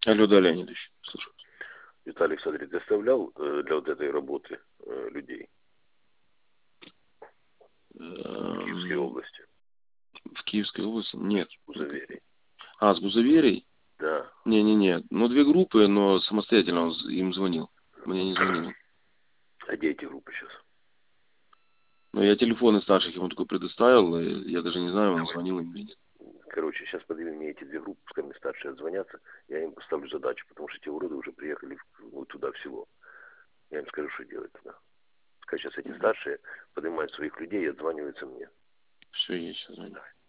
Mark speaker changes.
Speaker 1: Алло, да, Леонидович, слушаю.
Speaker 2: Виталий Александрович доставлял для вот этой работы людей в Киевской области?
Speaker 1: В Киевской области? Нет.
Speaker 2: Гузоверий.
Speaker 1: А, с Гузоверий?
Speaker 2: Да.
Speaker 1: Не-не-не. Ну, 2 группы, но самостоятельно он им звонил. Мне не звонил.
Speaker 2: А где эти группы сейчас?
Speaker 1: Но я телефоны старших ему только предоставил, и я даже не знаю, он звонил им или нет.
Speaker 2: Короче, сейчас подвели мне эти 2 группы, пускай мне старшие отзвонятся, я им поставлю задачу, потому что те уроды уже приехали вот туда, в село. Я им скажу, что делать туда. Пускай сейчас эти старшие поднимают своих людей и отзваниваются мне.
Speaker 1: Все, я сейчас звоню.